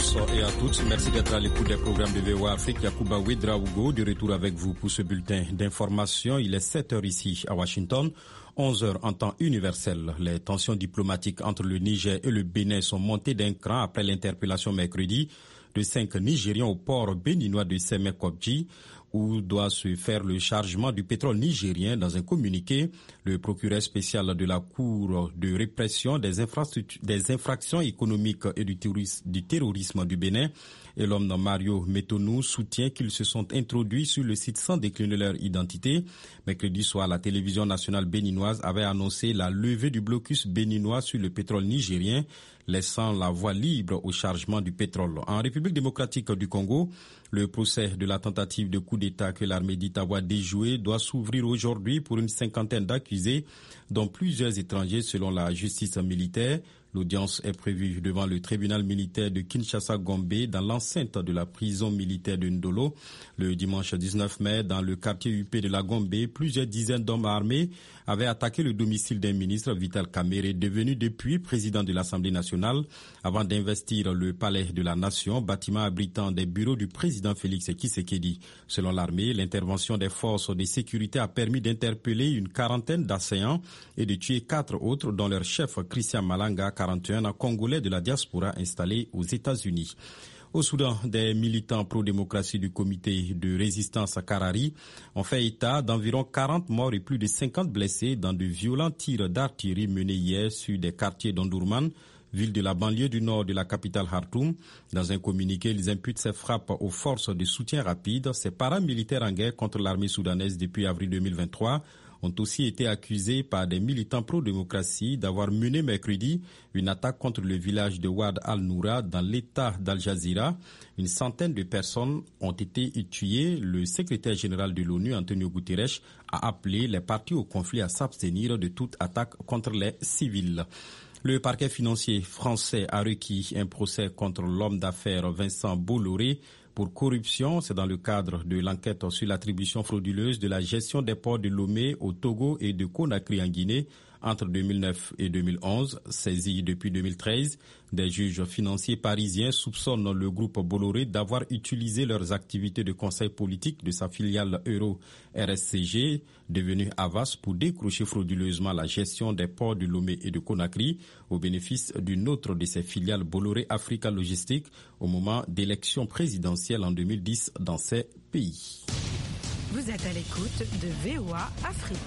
tous et à toutes. Merci d'être à l'écoute des programmes de VOA Afrique. Yacouba Ouedraogo de retour avec vous pour ce bulletin d'information. Il est 7h ici à Washington, 11h en temps universel. Les tensions diplomatiques entre le Niger et le Bénin sont montées d'un cran après l'interpellation mercredi de 5 Nigérians au port béninois de Sémé-Kobdji, où doit se faire le chargement du pétrole nigérien. Dans un communiqué, le procureur spécial de la Cour de répression des infractions économiques et du terrorisme du Bénin, et l'homme Mario Metonou, soutient qu'ils se sont introduits sur le site sans décliner leur identité. Mercredi soir, la télévision nationale béninoise avait annoncé la levée du blocus béninois sur le pétrole nigérien, laissant la voie libre au chargement du pétrole. En République démocratique du Congo, le procès de la tentative de coup d'État que l'armée dit avoir déjoué doit s'ouvrir aujourd'hui pour une cinquantaine d'accusés, dont plusieurs étrangers selon la justice militaire. L'audience est prévue devant le tribunal militaire de Kinshasa-Gombe dans l'enceinte de la prison militaire de Ndolo. Le dimanche 19 mai, dans le quartier UP de la Gombe, plusieurs dizaines d'hommes armés avaient attaqué le domicile d'un ministre, Vital Kamerhe, devenu depuis président de l'Assemblée nationale, avant d'investir le palais de la Nation, bâtiment abritant des bureaux du président Félix Tshisekedi. Selon l'armée, l'intervention des forces de sécurité a permis d'interpeller une quarantaine d'assaillants et de tuer 4 autres, dont leur chef Christian Malanga, 41 ans, congolais de la diaspora installé aux États-Unis. Au Soudan, des militants pro-démocratie du comité de résistance à Karari ont fait état d'environ 40 morts et plus de 50 blessés dans de violents tirs d'artillerie menés hier sur des quartiers d'Omdurman, ville de la banlieue du nord de la capitale Khartoum. Dans un communiqué, ils imputent ces frappes aux forces de soutien rapide. Ces paramilitaires en guerre contre l'armée soudanaise depuis avril 2023 ont aussi été accusés par des militants pro-démocratie d'avoir mené mercredi une attaque contre le village de Wad al-Noura dans l'état d'Al Jazeera. Une centaine de personnes ont été tuées. Le secrétaire général de l'ONU, Antonio Guterres, a appelé les parties au conflit à s'abstenir de toute attaque contre les civils. Le parquet financier français a requis un procès contre l'homme d'affaires Vincent Bolloré pour corruption. C'est dans le cadre de l'enquête sur l'attribution frauduleuse de la gestion des ports de Lomé au Togo et de Conakry en Guinée entre 2009 et 2011. Saisis depuis 2013, des juges financiers parisiens soupçonnent le groupe Bolloré d'avoir utilisé leurs activités de conseil politique de sa filiale Euro RSCG, devenue Havas, pour décrocher frauduleusement la gestion des ports de Lomé et de Conakry au bénéfice d'une autre de ses filiales, Bolloré Africa Logistique, au moment d'élections présidentielles en 2010 dans ces pays. Vous êtes à l'écoute de VOA Afrique.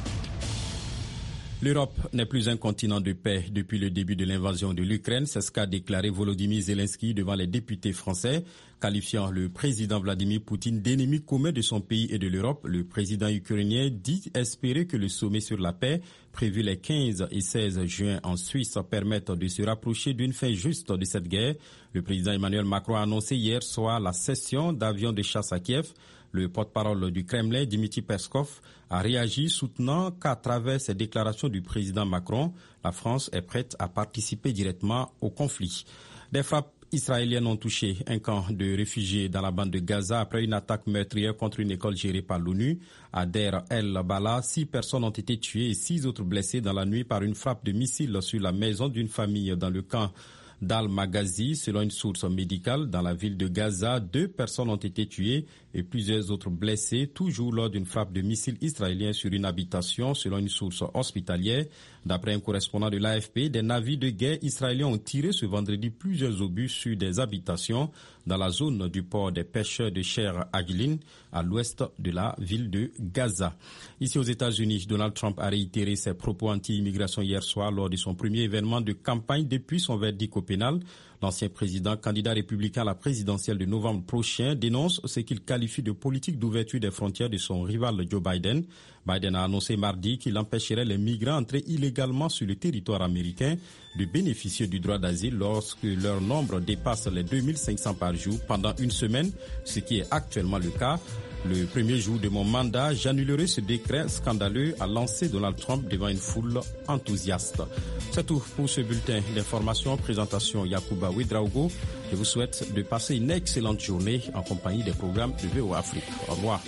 L'Europe n'est plus un continent de paix depuis le début de l'invasion de l'Ukraine. C'est ce qu'a déclaré Volodymyr Zelensky devant les députés français, qualifiant le président Vladimir Poutine d'ennemi commun de son pays et de l'Europe. Le président ukrainien dit espérer que le sommet sur la paix, prévu les 15 et 16 juin en Suisse, permette de se rapprocher d'une fin juste de cette guerre. Le président Emmanuel Macron a annoncé hier soir la cession d'avions de chasse à Kiev. Le porte-parole du Kremlin, Dmitry Peskov, a réagi soutenant qu'à travers ces déclarations du président Macron, la France est prête à participer directement au conflit. Des frappes israéliennes ont touché un camp de réfugiés dans la bande de Gaza après une attaque meurtrière contre une école gérée par l'ONU. À Deir el-Bala, 6 personnes ont été tuées et 6 autres blessées dans la nuit par une frappe de missile sur la maison d'une famille dans le camp d'Al-Maghazi. Selon une source médicale, dans la ville de Gaza, 2 personnes ont été tuées et plusieurs autres blessées, toujours lors d'une frappe de missile israélien sur une habitation, selon une source hospitalière. D'après un correspondant de l'AFP, des navires de guerre israéliens ont tiré ce vendredi plusieurs obus sur des habitations dans la zone du port des pêcheurs de Sher Aglin, à l'ouest de la ville de Gaza. Ici aux États-Unis, Donald Trump a réitéré ses propos anti-immigration hier soir lors de son premier événement de campagne depuis son verdict au pénal. L'ancien président, candidat républicain à la présidentielle de novembre prochain, dénonce ce qu'il qualifie de politique d'ouverture des frontières de son rival Joe Biden. Biden a annoncé mardi qu'il empêcherait les migrants entrés illégalement sur le territoire américain de bénéficier du droit d'asile lorsque leur nombre dépasse les 2500 par jour pendant une semaine, ce qui est actuellement le cas. Le premier jour de mon mandat, j'annulerai ce décret scandaleux, a lancé Donald Trump devant une foule enthousiaste. C'est tout pour ce bulletin d'information. Présentation Yacouba Ouedraogo. Je vous souhaite de passer une excellente journée en compagnie des programmes de VOA Afrique. Au revoir.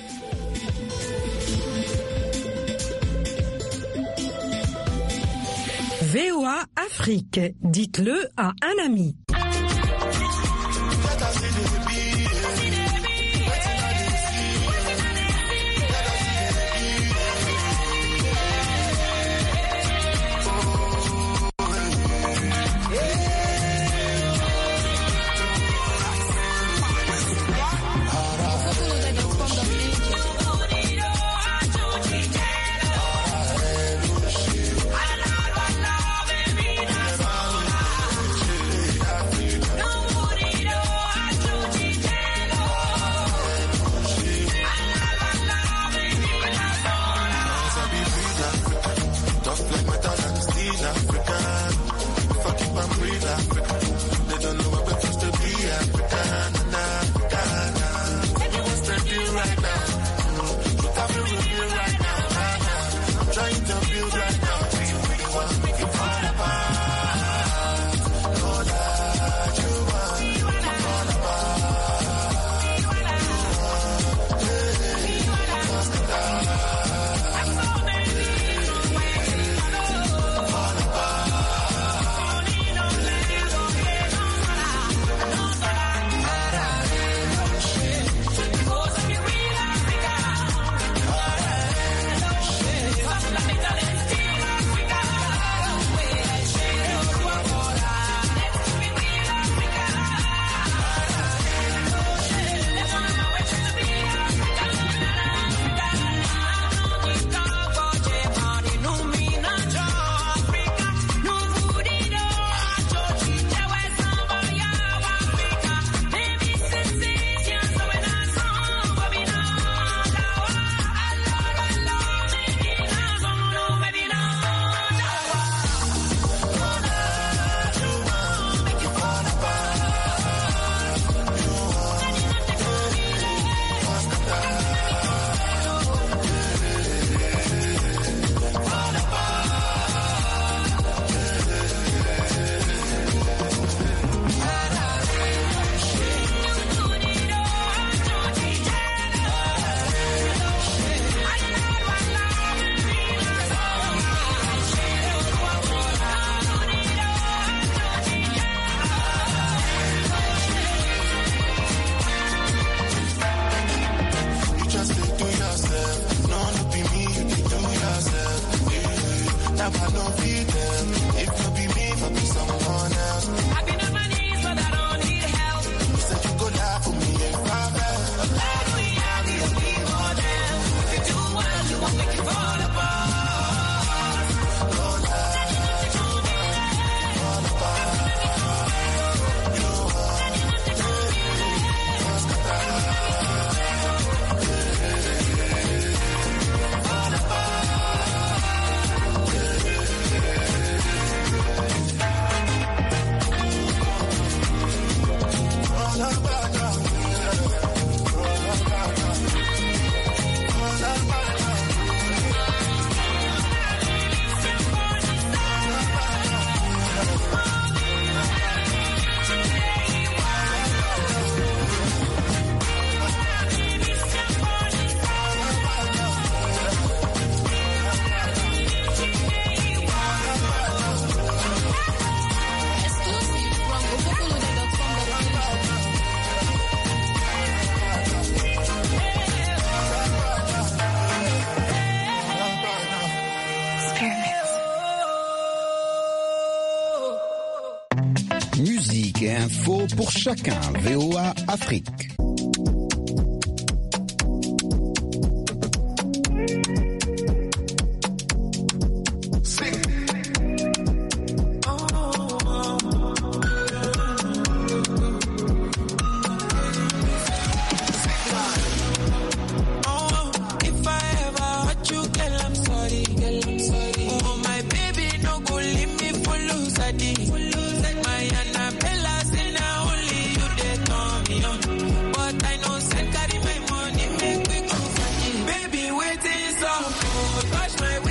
VOA Afrique, dites-le à un ami. I don't feel them. If you be me, for be someone else. I've been on my knees, but I don't need help. You said you go die for me if I fell. Hallelujah, be a people now. If you do well, you won't make it fall apart. Musique et info pour chacun. VOA Afrique. Touch my